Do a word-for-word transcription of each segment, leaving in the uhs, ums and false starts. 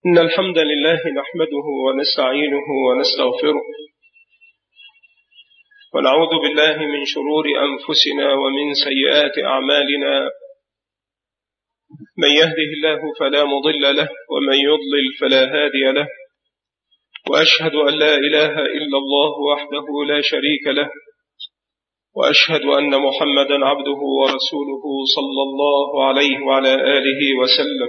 إن الحمد لله نحمده ونستعينه ونستغفره ونعوذ بالله من شرور أنفسنا ومن سيئات أعمالنا. من يهده الله فلا مضل له ومن يضلل فلا هادي له، وأشهد أن لا إله إلا الله وحده لا شريك له، وأشهد أن محمدا عبده ورسوله صلى الله عليه وعلى آله وسلم.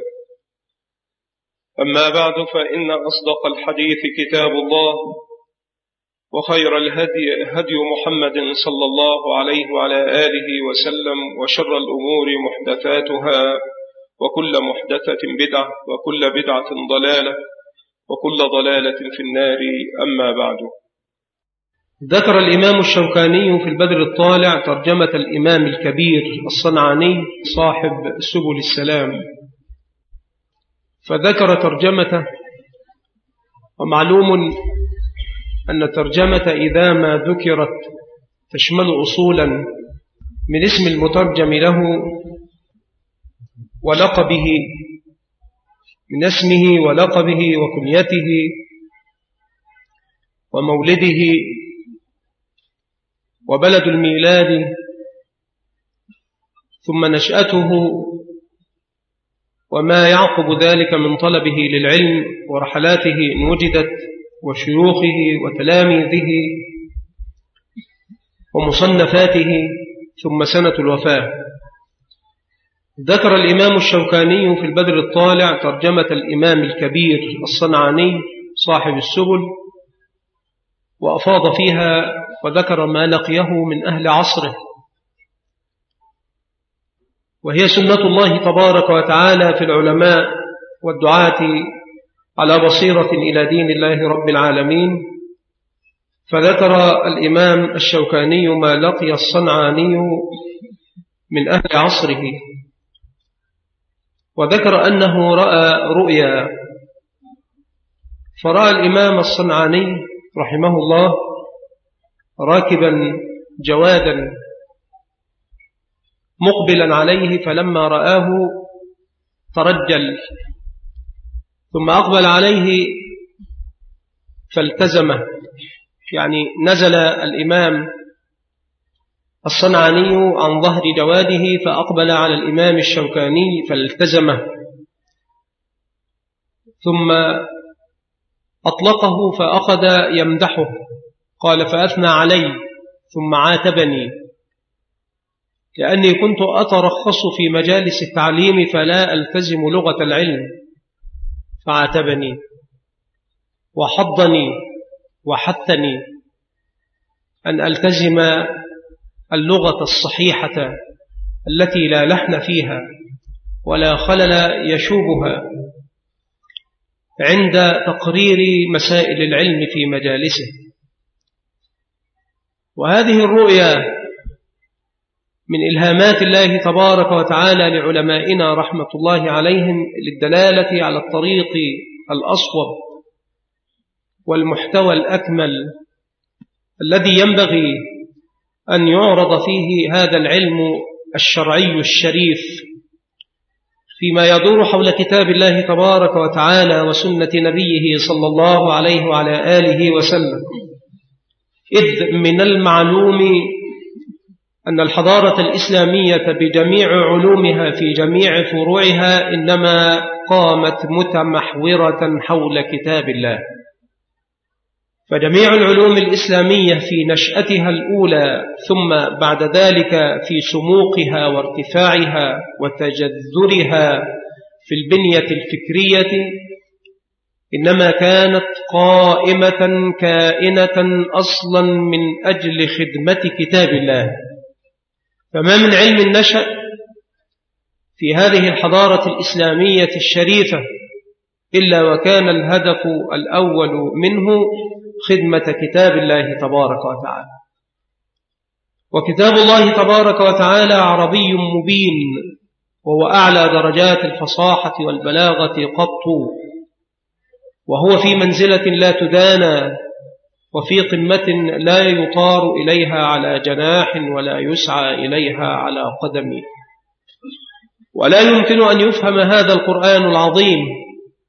أما بعد، فإن أصدق الحديث كتاب الله، وخير الهدي هدي محمد صلى الله عليه وعلى آله وسلم، وشر الأمور محدثاتها، وكل محدثة بدعة، وكل بدعة ضلالة، وكل ضلالة في النار. أما بعد، ذكر الإمام الشوكاني في البدر الطالع ترجمة الإمام الكبير الصنعاني صاحب سبل السلام، فذكر ترجمته. ومعلوم أن الترجمة إذا ما ذكرت تشمل أصولا من اسم المترجم له ولقبه، من اسمه ولقبه وكنيته ومولده وبلد الميلاد، ثم نشأته وما يعقب ذلك من طلبه للعلم ورحلاته إن وجدت، وشيوخه وتلاميذه ومصنفاته، ثم سنة الوفاة. ذكر الإمام الشوكاني في البدر الطالع ترجمة الإمام الكبير الصنعاني صاحب السبل، وأفاض فيها وذكر ما لقيه من أهل عصره، وهي سنة الله تبارك وتعالى في العلماء والدعاة على بصيرة إلى دين الله رب العالمين. فذكر الإمام الشوكاني ما لقي الصنعاني من أهل عصره، وذكر أنه رأى رؤيا، فرأى الإمام الصنعاني رحمه الله راكبا جوادا مقبلا عليه، فلما رآه ترجل، ثم أقبل عليه فالتزمه، يعني نزل الإمام الصنعاني عن ظهر جواده فأقبل على الإمام الشوكاني فالتزمه، ثم أطلقه فأخذ يمدحه، قال فأثنى علي ثم عاتبني، لأني كنت أترخص في مجالس التعليم فلا ألتزم لغة العلم، فعاتبني وحضني وحثني أن ألتزم اللغة الصحيحة التي لا لحن فيها ولا خلل يشوبها عند تقرير مسائل العلم في مجالسه. وهذه الرؤيا من إلهامات الله تبارك وتعالى لعلمائنا رحمة الله عليهم للدلالة على الطريق الأصوب والمحتوى الأكمل الذي ينبغي أن يعرض فيه هذا العلم الشرعي الشريف فيما يدور حول كتاب الله تبارك وتعالى وسنة نبيه صلى الله عليه وعلى آله وسلم. إذ من المعلوم أن الحضارة الإسلامية بجميع علومها في جميع فروعها إنما قامت متمحورة حول كتاب الله، فجميع العلوم الإسلامية في نشأتها الأولى ثم بعد ذلك في سموقها وارتفاعها وتجذرها في البنية الفكرية إنما كانت قائمة كائنة أصلا من أجل خدمة كتاب الله. فما من علم نشأ في هذه الحضارة الإسلامية الشريفة إلا وكان الهدف الأول منه خدمة كتاب الله تبارك وتعالى. وكتاب الله تبارك وتعالى عربي مبين، وهو أعلى درجات الفصاحة والبلاغة قط، وهو في منزلة لا تدانى، وفي قمة لا يطار إليها على جناح ولا يسعى إليها على قدم. ولا يمكن أن يفهم هذا القرآن العظيم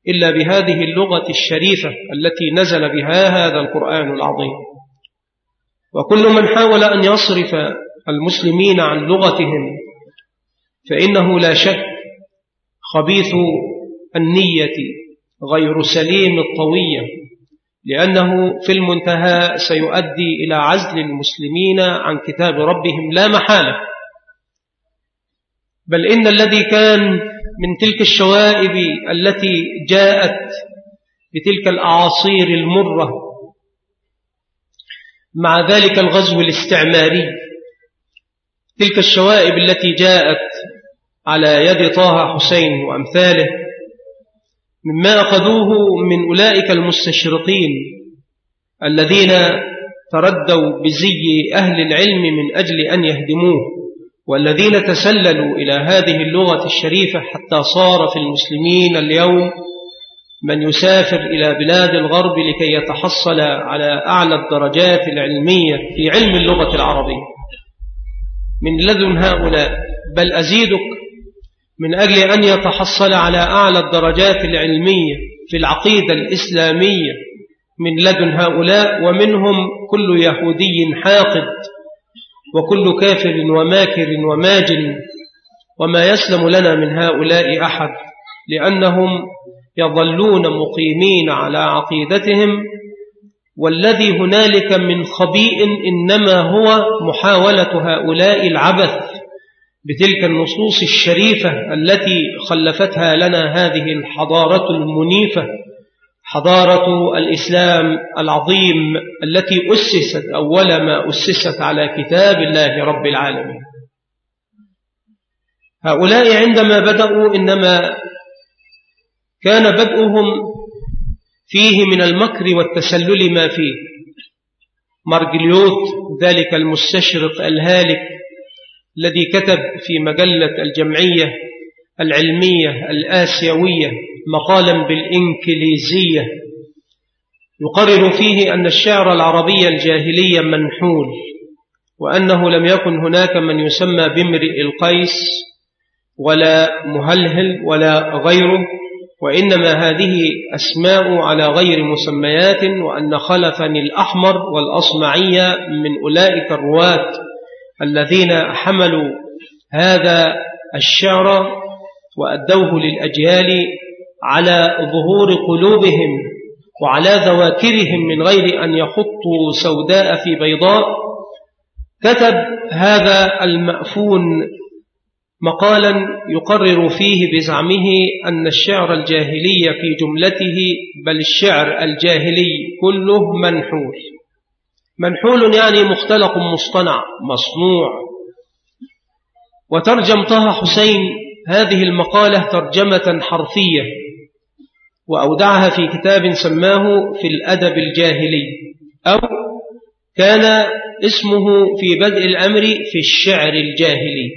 إلا بهذه اللغة الشريفة التي نزل بها هذا القرآن العظيم. وكل من حاول أن يصرف المسلمين عن لغتهم فإنه لا شك خبيث النية غير سليم الطوية، لأنه في المنتهى سيؤدي إلى عزل المسلمين عن كتاب ربهم لا محالة. بل إن الذي كان من تلك الشوائب التي جاءت بتلك الأعاصير المرة مع ذلك الغزو الاستعماري، تلك الشوائب التي جاءت على يد طه حسين وأمثاله مما أخذوه من أولئك المستشرقين الذين تردوا بزي أهل العلم من أجل أن يهدموه، والذين تسللوا إلى هذه اللغة الشريفة حتى صار في المسلمين اليوم من يسافر إلى بلاد الغرب لكي يتحصل على أعلى الدرجات العلمية في علم اللغة العربية من لدن هؤلاء. بل أزيدك، من أجل أن يتحصل على أعلى الدرجات العلمية في العقيدة الإسلامية من لدن هؤلاء، ومنهم كل يهودي حاقد وكل كافر وماكر وماجن، وما يسلم لنا من هؤلاء أحد، لأنهم يظلون مقيمين على عقيدتهم. والذي هنالك من خبيء إنما هو محاولة هؤلاء العبث بتلك النصوص الشريفة التي خلفتها لنا هذه الحضارة المنيفة، حضارة الإسلام العظيم التي أسست أول ما أسست على كتاب الله رب العالمين. هؤلاء عندما بدأوا إنما كان بدءهم فيه من المكر والتسلل ما فيه. مارجليوت ذلك المستشرق الهالك الذي كتب في مجلة الجمعية العلمية الآسيوية مقالا بالإنكليزية يقرر فيه أن الشعر العربي الجاهلي منحول، وأنه لم يكن هناك من يسمى بامرئ القيس ولا مهلهل ولا غيره، وإنما هذه أسماء على غير مسميات، وأن خلفا الأحمر والأصمعية من أولئك الرواة الذين حملوا هذا الشعر وأدوه للأجيال على ظهور قلوبهم وعلى ذواكرهم من غير أن يخطوا سوداء في بيضاء. كتب هذا المأفون مقالا يقرر فيه بزعمه أن الشعر الجاهلي في جملته، بل الشعر الجاهلي كله منحول. منحول يعني مختلق مصطنع مصنوع. وترجم طه حسين هذه المقالة ترجمة حرفية وأودعها في كتاب سماه في الأدب الجاهلي، أو كان اسمه في بدء الأمر في الشعر الجاهلي.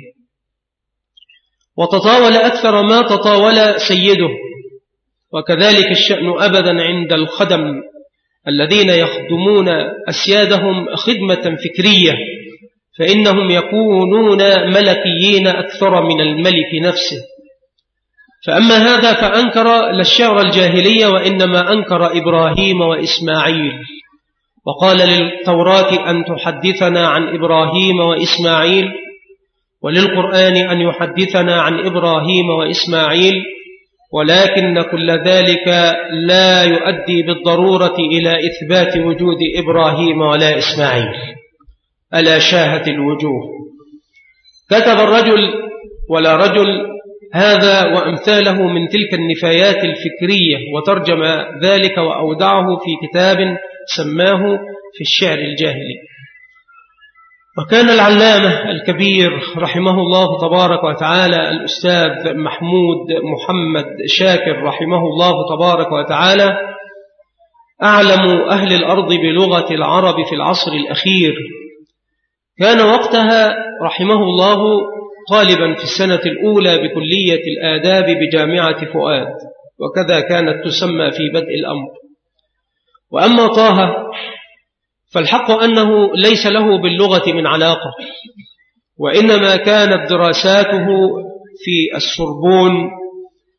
وتطاول أكثر ما تطاول سيده، وكذلك الشأن أبدا عند الخدم الذين يخدمون أسيادهم خدمة فكرية، فإنهم يكونون ملكيين أكثر من الملك نفسه. فأما هذا فأنكر للشعر الجاهلية، وإنما أنكر إبراهيم وإسماعيل، وقال للتوراة أن تحدثنا عن إبراهيم وإسماعيل، وللقرآن أن يحدثنا عن إبراهيم وإسماعيل، ولكن كل ذلك لا يؤدي بالضرورة إلى إثبات وجود إبراهيم ولا إسماعيل. ألا شاهت الوجوه. كتب الرجل ولا رجل هذا وأمثاله من تلك النفايات الفكرية، وترجم ذلك وأودعه في كتاب سماه في الشعر الجاهلي. وكان العلامة الكبير رحمه الله تبارك وتعالى الأستاذ محمود محمد شاكر رحمه الله تبارك وتعالى أعلم أهل الأرض بلغة العرب في العصر الأخير. كان وقتها رحمه الله طالبا في السنة الأولى بكلية الآداب بجامعة فؤاد، وكذا كانت تسمى في بدء الأمر. وأما طه فالحق أنه ليس له باللغة من علاقة، وإنما كانت دراساته في السوربون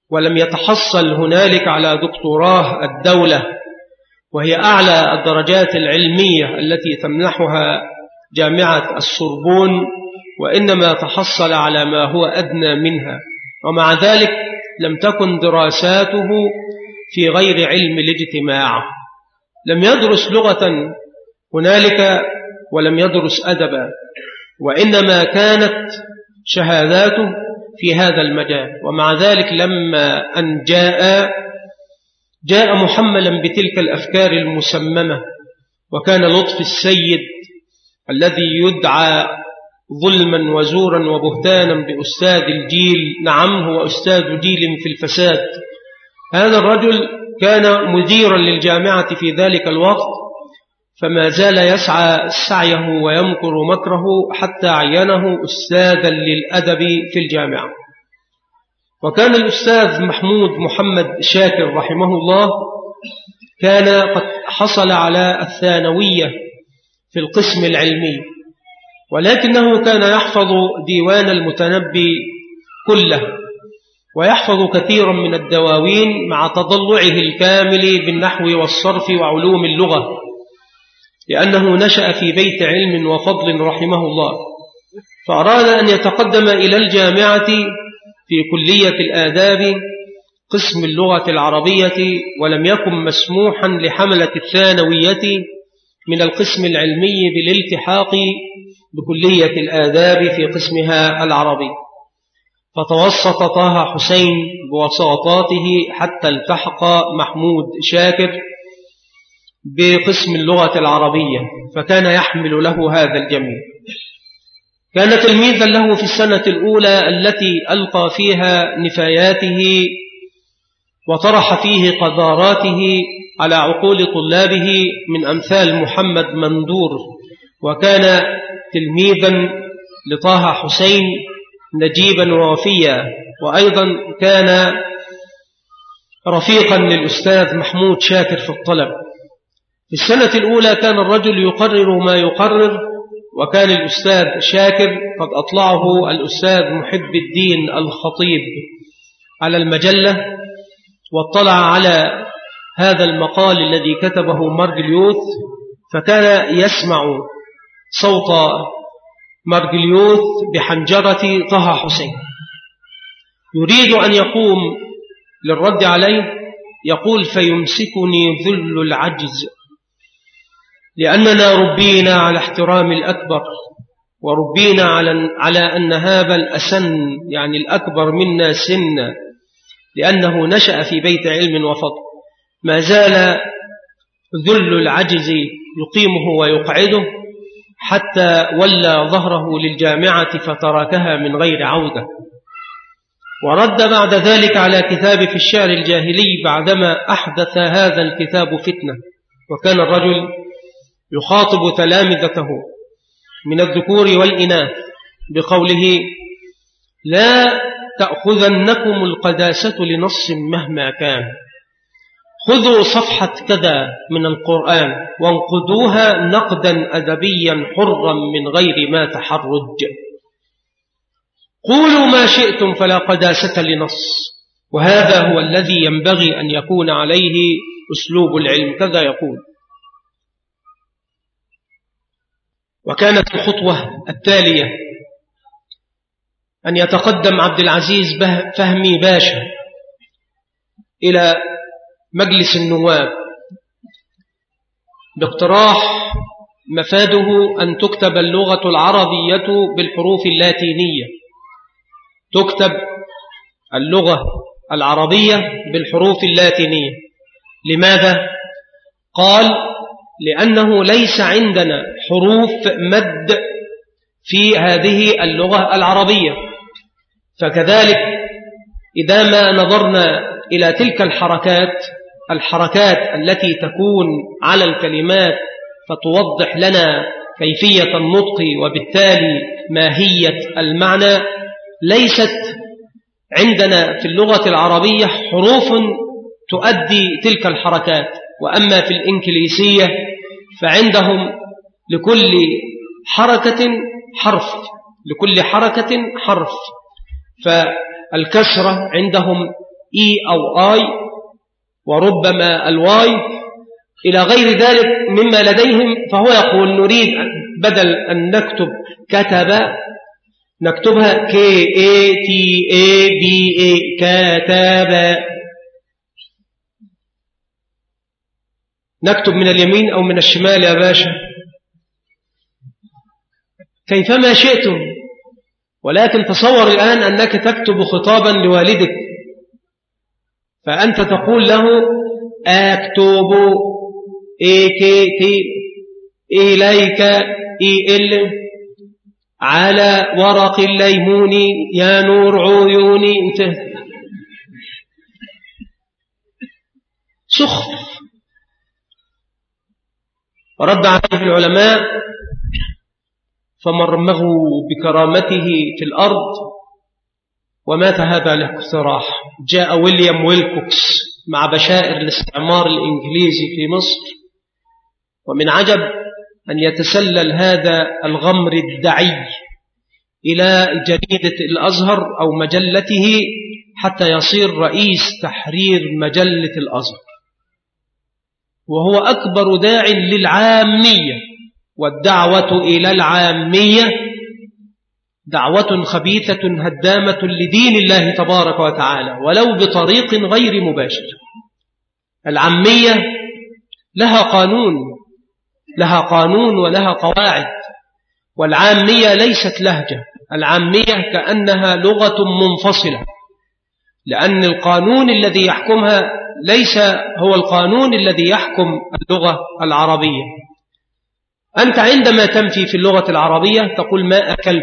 ولم يتحصل هنالك على دكتوراه الدولة، وهي أعلى الدرجات العلمية التي تمنحها جامعة السوربون، وإنما تحصل على ما هو أدنى منها، ومع ذلك لم تكن دراساته في غير علم الاجتماع. لم يدرس لغة هنالك ولم يدرس أدبا، وإنما كانت شهاداته في هذا المجال. ومع ذلك لما أن جاء جاء محملا بتلك الأفكار المسممة، وكان لطف السيد الذي يدعى ظلما وزورا وبهتانا بأستاذ الجيل، نعم هو أستاذ جيل في الفساد، هذا الرجل كان مديرا للجامعة في ذلك الوقت، فما زال يسعى سعيه ويمكر مكره حتى عينه أستاذا للأدب في الجامعة. وكان الأستاذ محمود محمد شاكر رحمه الله كان قد حصل على الثانوية في القسم العلمي، ولكنه كان يحفظ ديوان المتنبي كله، ويحفظ كثيرا من الدواوين مع تضلعه الكامل بالنحو والصرف وعلوم اللغة، لأنه نشأ في بيت علم وفضل رحمه الله، فأراد أن يتقدم إلى الجامعة في كلية الآداب قسم اللغة العربية، ولم يكن مسموحا لحملة الثانوية من القسم العلمي بالالتحاق بكلية الآداب في قسمها العربي، فتوسط طه حسين بوساطاته حتى التحق محمود شاكر بقسم اللغة العربية، فكان يحمل له هذا الجميع. كان تلميذا له في السنة الأولى التي ألقى فيها نفاياته وطرح فيه قذاراته على عقول طلابه من أمثال محمد مندور، وكان تلميذا لطه حسين نجيبا ووفيا، وأيضا كان رفيقا للأستاذ محمود شاكر في الطلب. في السنة الأولى كان الرجل يقرر ما يقرر، وكان الأستاذ شاكر قد أطلعه الأستاذ محب الدين الخطيب على المجلة، واطلع على هذا المقال الذي كتبه مارجليوث، فكان يسمع صوت مارجليوث بحنجرة طه حسين، يريد أن يقوم للرد عليه، يقول: فيمسكني ذل العجز، لأننا ربينا على احترام الأكبر، وربينا على على أن نهاب الأسن، يعني الأكبر منا سنا، لأنه نشأ في بيت علم وفضل. ما زال ذل العجز يقيمه ويقعده حتى ولى ظهره للجامعة فتركها من غير عودة، ورد بعد ذلك على كتاب في الشعر الجاهلي بعدما أحدث هذا الكتاب فتنة. وكان الرجل يخاطب تلامذته من الذكور والإناث بقوله: لا تأخذنكم القداسة لنص مهما كان، خذوا صفحة كذا من القرآن وانقدوها نقدا أدبيا حرا من غير ما تحرج، قولوا ما شئتم فلا قداسة لنص، وهذا هو الذي ينبغي أن يكون عليه أسلوب العلم، كذا يقول. وكانت الخطوة التالية أن يتقدم عبد العزيز فهمي باشا إلى مجلس النواب باقتراح مفاده أن تكتب اللغة العربية بالحروف اللاتينية، تكتب اللغة العربية بالحروف اللاتينية. لماذا؟ قال: لأنه ليس عندنا حروف مد في هذه اللغة العربية، فكذلك إذا ما نظرنا إلى تلك الحركات الحركات التي تكون على الكلمات فتوضح لنا كيفية النطق وبالتالي ماهية المعنى، ليست عندنا في اللغة العربية حروف تؤدي تلك الحركات. وأما في الإنكليسية فعندهم لكل حركة حرف لكل حركة حرف فالكسرة عندهم إي أو آي، وربما الواي إلى غير ذلك مما لديهم. فهو يقول نريد بدل أن نكتب كتب نكتبها K A T A B A كتب. نكتب من اليمين أو من الشمال يا باشا كيفما شئتم، ولكن تصور الآن أنك تكتب خطابا لوالدك، فأنت تقول له أكتب إيكت إليك إل على ورق الليمون يا نور عيوني. انت سخف. ورد عليه العلماء فمرمغوا بكرامته في الأرض ومات هذا الاقتراح. جاء ويليام ويلكوكس مع بشائر الاستعمار الإنجليزي في مصر، ومن عجب أن يتسلل هذا الغمر الدعي إلى جريدة الأزهر أو مجلته حتى يصير رئيس تحرير مجلة الأزهر، وهو أكبر داع للعامية، والدعوة إلى العامية دعوة خبيثة هدامة لدين الله تبارك وتعالى ولو بطريق غير مباشر. العامية لها قانون لها قانون ولها قواعد، والعامية ليست لهجة. العامية كأنها لغة منفصلة، لأن القانون الذي يحكمها ليس هو القانون الذي يحكم اللغة العربية. أنت عندما تنفي في اللغة العربية تقول ما أكلت،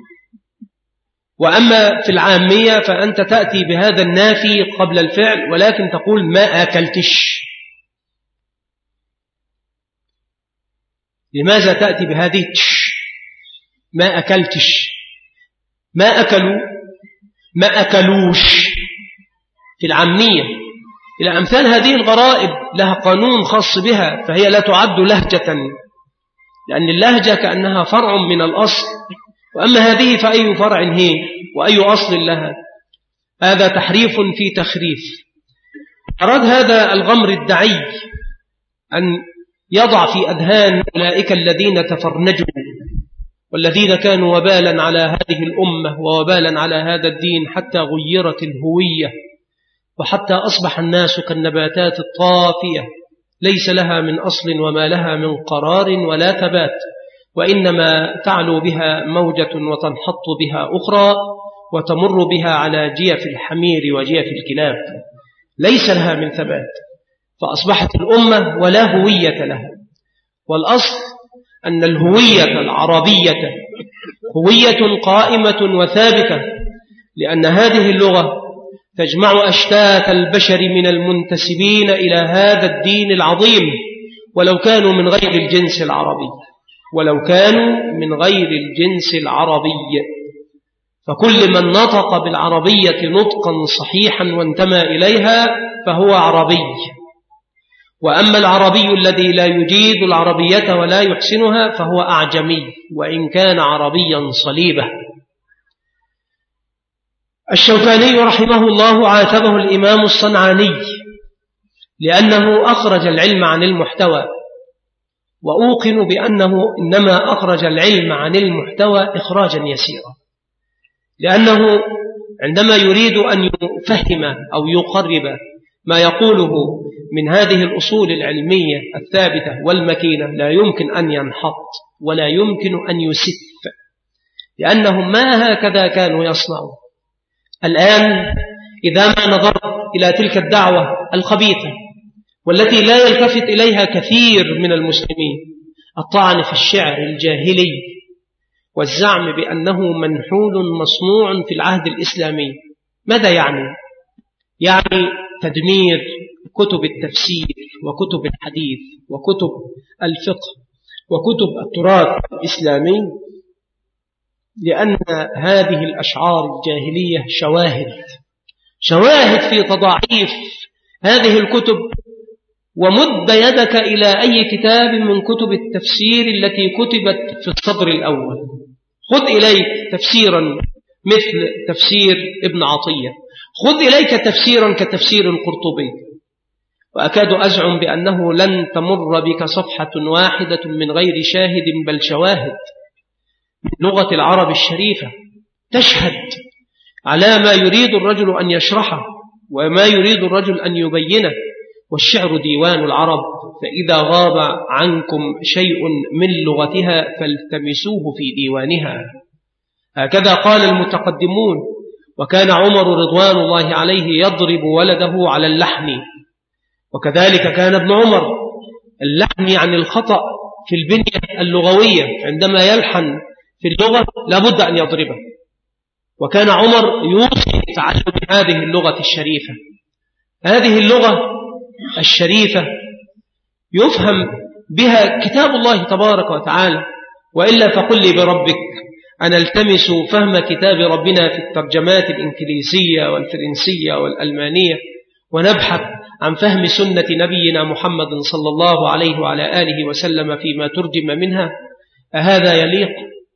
وأما في العامية فأنت تأتي بهذا النافي قبل الفعل ولكن تقول ما أكلتش. لماذا تأتي بهذه تش؟ ما أكلتش، ما أكلوا، ما أكلوش. في العامية إلى أمثال هذه الغرائب لها قانون خاص بها، فهي لا تعد لهجة، لأن اللهجة كأنها فرع من الأصل، وأما هذه فأي فرع هي وأي أصل لها. هذا تحريف في تخريف. أراد هذا الغمر الدعي أن يضع في أذهان أولئك الذين تفرنجوا والذين كانوا وبالا على هذه الأمة ووبالا على هذا الدين حتى غيرت الهوية وحتى أصبح الناس كالنباتات الطافية ليس لها من أصل وما لها من قرار ولا ثبات، وإنما تعلو بها موجة وتنحط بها أخرى وتمر بها على جيف الحمير وجيف الكلاب، ليس لها من ثبات. فأصبحت الأمة ولا هوية لها. والأصل أن الهوية العربية هوية قائمة وثابتة، لأن هذه اللغة تجمع أشتات البشر من المنتسبين إلى هذا الدين العظيم، ولو كانوا من غير الجنس العربي ولو كانوا من غير الجنس العربي فكل من نطق بالعربية نطقا صحيحا وانتمى إليها فهو عربي. وأما العربي الذي لا يجيد العربية ولا يحسنها فهو أعجمي وإن كان عربيا صليبة. الشوكاني رحمه الله عاتبه الإمام الصنعاني لأنه أخرج العلم عن المحتوى، وأوقن بأنه إنما أخرج العلم عن المحتوى إخراجا يسيرا، لأنه عندما يريد أن يفهم أو يقرب ما يقوله من هذه الأصول العلمية الثابتة والمكينة لا يمكن أن ينحط ولا يمكن أن يسف، لأنهم ما هكذا كانوا يصنعون. الآن إذا ما نظرت إلى تلك الدعوة الخبيثة والتي لا يلتفت إليها كثير من المسلمين، الطعن في الشعر الجاهلي والزعم بأنه منحول مصنوع في العهد الإسلامي، ماذا يعني؟ يعني تدمير كتب التفسير وكتب الحديث وكتب الفقه وكتب التراث الإسلامي، لأن هذه الأشعار الجاهلية شواهد شواهد في تضاعيف هذه الكتب. ومد يدك إلى أي كتاب من كتب التفسير التي كتبت في الصدر الأول، خذ إليك تفسيرا مثل تفسير ابن عطية، خذ إليك تفسيرا كتفسير القرطبي، وأكاد أزعم بأنه لن تمر بك صفحة واحدة من غير شاهد بل شواهد من لغة العرب الشريفة تشهد على ما يريد الرجل أن يشرحه وما يريد الرجل أن يبينه. والشعر ديوان العرب، فإذا غاب عنكم شيء من لغتها فالتمسوه في ديوانها. هكذا قال المتقدمون، وكان عمر رضوان الله عليه يضرب ولده على اللحن، وكذلك كان ابن عمر. اللحن عن الخطأ في البنية اللغوية، عندما يلحن في اللغة لابد أن يضربه. وكان عمر يوصي بتعلم هذه اللغة الشريفة. هذه اللغة الشريفة يفهم بها كتاب الله تبارك وتعالى، وإلا فقل لي بربك أن التمس فهم كتاب ربنا في الترجمات الإنجليزية والفرنسية والألمانية، ونبحث عن فهم سنة نبينا محمد صلى الله عليه وعلى آله وسلم فيما ترجم منها، أهذا يليق؟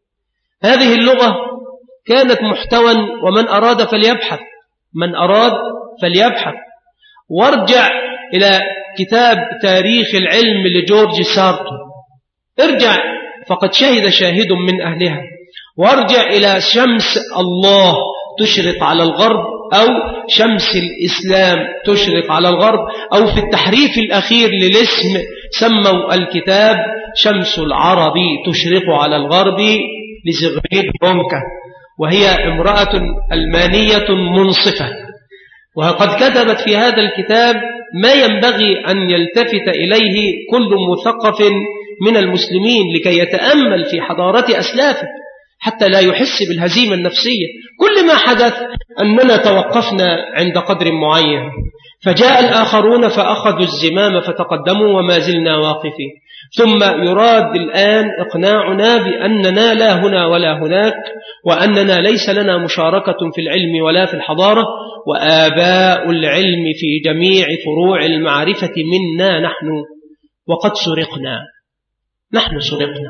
هذه اللغة كانت محتوى، ومن أراد فليبحث، من أراد فليبحث. وارجع إلى كتاب تاريخ العلم لجورج سارتو، ارجع فقد شهد شاهد من أهلها. وارجع إلى شمس الله تشرق على الغرب، أو شمس الإسلام تشرق على الغرب، أو في التحريف الأخير للاسم سموا الكتاب شمس العرب تشرق على الغرب لزغريد بونكا، وهي امرأة ألمانية منصفة، وقد كتبت في هذا الكتاب ما ينبغي أن يلتفت إليه كل مثقف من المسلمين لكي يتأمل في حضارة أسلافه حتى لا يحس بالهزيمة النفسية. كل ما حدث أننا توقفنا عند قدر معين، فجاء الآخرون فأخذوا الزمام فتقدموا وما زلنا واقفين، ثم يراد الآن إقناعنا بأننا لا هنا ولا هناك، وأننا ليس لنا مشاركة في العلم ولا في الحضارة، وآباء العلم في جميع فروع المعرفة منا نحن، وقد سرقنا، نحن سرقنا.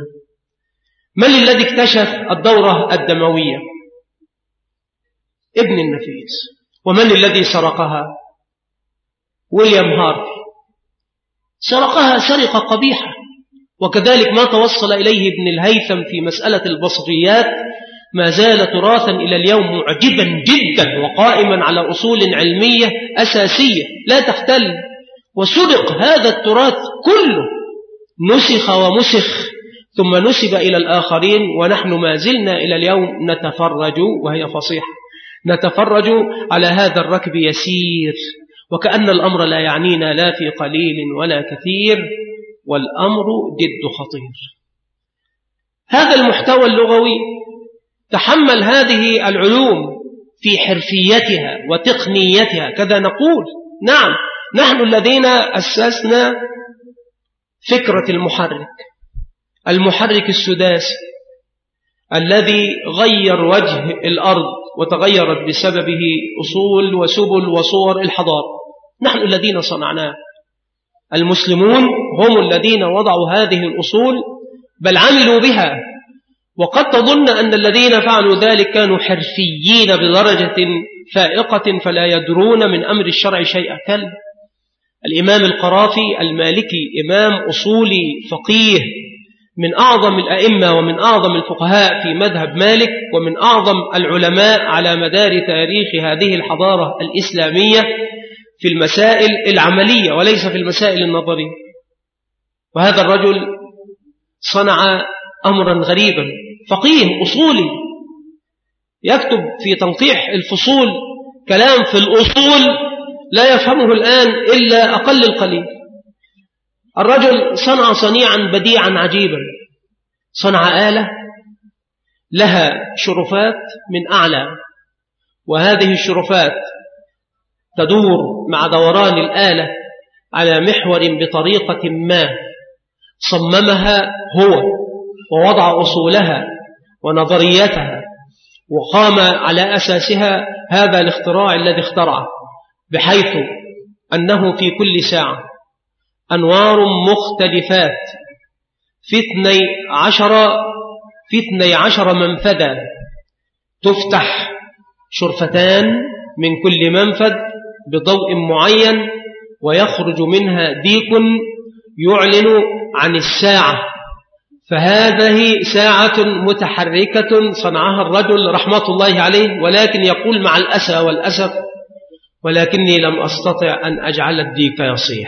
من الذي اكتشف الدورة الدموية؟ ابن النفيس. ومن الذي سرقها؟ ويليام هارفي. سرقها سرقة قبيحة. وكذلك ما توصل إليه ابن الهيثم في مسألة البصريات ما زال تراثا إلى اليوم معجبا جدا، وقائما على أصول علمية أساسية لا تختل. وسرق هذا التراث كله، نسخ ومسخ ثم نسب إلى الآخرين، ونحن ما زلنا إلى اليوم نتفرج، وهي فصيحة، نتفرج على هذا الركب يسير، وكأن الأمر لا يعنينا لا في قليل ولا كثير، والأمر جد خطير. هذا المحتوى اللغوي تحمل هذه العلوم في حرفيتها وتقنيتها، كذا نقول. نعم، نحن الذين أسسنا فكرة المحرك، المحرك السداسي الذي غير وجه الأرض وتغيرت بسببه أصول وسبل وصور الحضارة، نحن الذين صنعناه. المسلمون هم الذين وضعوا هذه الأصول، بل عملوا بها. وقد تظن أن الذين فعلوا ذلك كانوا حرفيين بدرجة فائقة فلا يدرون من أمر الشرع شيئا. كلا، الإمام القرافي المالكي إمام أصولي فقيه، من أعظم الأئمة ومن أعظم الفقهاء في مذهب مالك، ومن أعظم العلماء على مدار تاريخ هذه الحضارة الإسلامية في المسائل العملية وليس في المسائل النظرية. وهذا الرجل صنع أمرا غريبا، فقيه أصولي يكتب في تنقيح الفصول كلام في الأصول لا يفهمه الآن إلا أقل القليل. الرجل صنع صنيعا بديعا عجيبا، صنع آلة لها شرفات من أعلى، وهذه الشرفات تدور مع دوران الآلة على محور بطريقة ما صممها هو، ووضع أصولها ونظريتها، وقام على أساسها هذا الاختراع الذي اخترعه، بحيث أنه في كل ساعة أنوار مختلفات في اثني عشر في اثني عشر منفذا، تفتح شرفتان من كل منفذ بضوء معين، ويخرج منها ديك يعلن عن الساعة، فهذه ساعة متحركة صنعها الرجل رحمة الله عليه، ولكن يقول مع الأسى والأسف: ولكني لم أستطع أن أجعل الديك يصيح،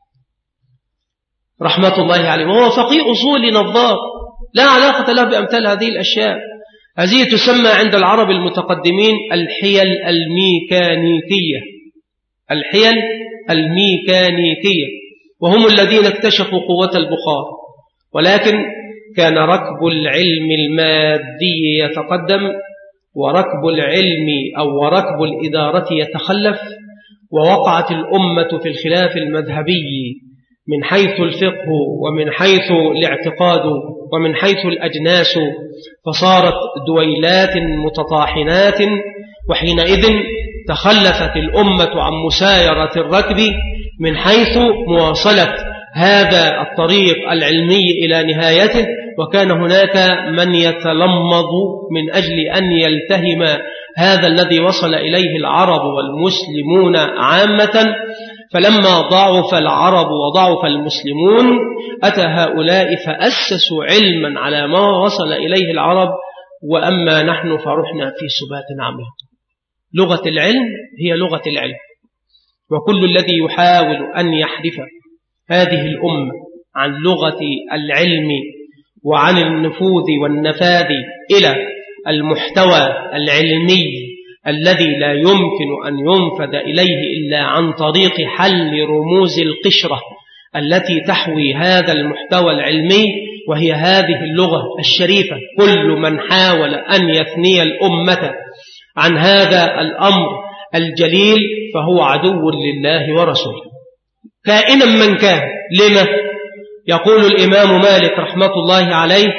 رحمة الله عليه. وهو فقيه أصولي نظار لا علاقة له بأمثال هذه الأشياء. هذه تسمى عند العرب المتقدمين الحيل الميكانيكية، الحيل الميكانيكية، وهم الذين اكتشفوا قوة البخار. ولكن كان ركب العلم المادي يتقدم، وركب العلم أو وركب الإدارة يتخلف، ووقعت الأمة في الخلاف المذهبي من حيث الفقه ومن حيث الاعتقاد ومن حيث الأجناس، فصارت دويلات متطاحنات. وحينئذ تخلفت الأمة عن مسايرة الركب من حيث مواصلة هذا الطريق العلمي إلى نهايته، وكان هناك من يتلمض من أجل أن يلتهم هذا الذي وصل إليه العرب والمسلمون عامة. فلما ضعف العرب وضعف المسلمون أتى هؤلاء فأسسوا علما على ما وصل إليه العرب، وأما نحن فرحنا في سبات عميق. لغة العلم هي لغة العلم، وكل الذي يحاول أن يحرف هذه الأمة عن لغة العلم وعن النفوذ والنفاذ إلى المحتوى العلمي الذي لا يمكن أن ينفذ إليه إلا عن طريق حل رموز القشرة التي تحوي هذا المحتوى العلمي، وهي هذه اللغة الشريفة. كل من حاول أن يثني الأمة عن هذا الأمر الجليل فهو عدو لله ورسوله كائنا من كان. لما؟ يقول الإمام مالك رحمة الله عليه: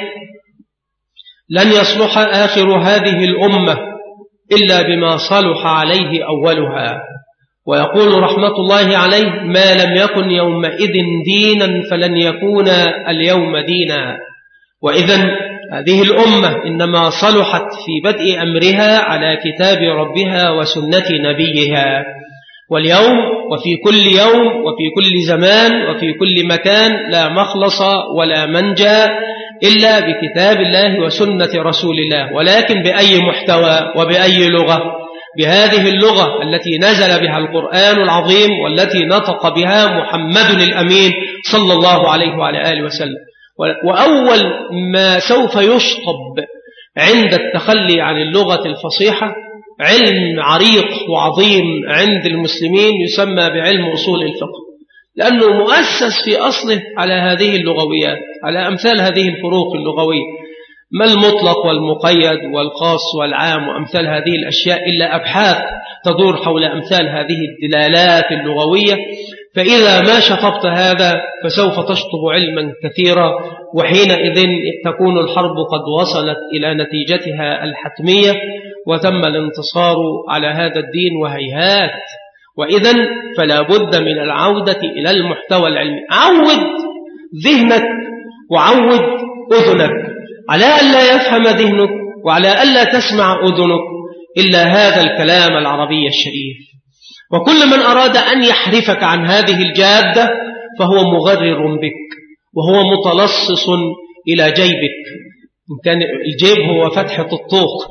لن يصلح آخر هذه الأمة إلا بما صلح عليه أولها. ويقول رحمة الله عليه: ما لم يكن يومئذ دينا فلن يكون اليوم دينا. وإذن هذه الأمة إنما صلحت في بدء أمرها على كتاب ربها وسنة نبيها، واليوم وفي كل يوم وفي كل زمان وفي كل مكان لا مخلص ولا منجى إلا بكتاب الله وسنة رسول الله. ولكن بأي محتوى وبأي لغة؟ بهذه اللغة التي نزل بها القرآن العظيم والتي نطق بها محمد الأمين صلى الله عليه وعلى آله وسلم. وأول ما سوف يشطب عند التخلي عن اللغة الفصيحة علم عريق وعظيم عند المسلمين يسمى بعلم أصول الفقه، لأنه مؤسس في أصله على هذه اللغويات، على أمثال هذه الفروق اللغوية، ما المطلق والمقيد والخاص والعام وأمثال هذه الأشياء إلا أبحاث تدور حول أمثال هذه الدلالات اللغوية. فإذا ما شطبت هذا فسوف تشطب علما كثيرا، وحينئذ تكون الحرب قد وصلت إلى نتيجتها الحتمية وتم الانتصار على هذا الدين وهيهات. وإذن فلا بد من العودة إلى المحتوى العلمي. عود ذهنك وعود أذنك على ألا يفهم ذهنك وعلى ألا تسمع أذنك إلا هذا الكلام العربي الشريف. وكل من أراد أن يحرفك عن هذه الجادة فهو مغرر بك وهو متلصص إلى جيبك، إن كان الجيب هو فتحة الطوق،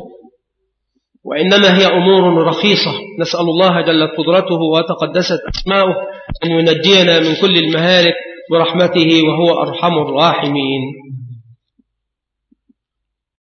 وإنما هي أمور رخيصة. نسأل الله جل قدرته وتقدست أسماؤه أن ينجينا من كل المهالك برحمته وهو أرحم الراحمين.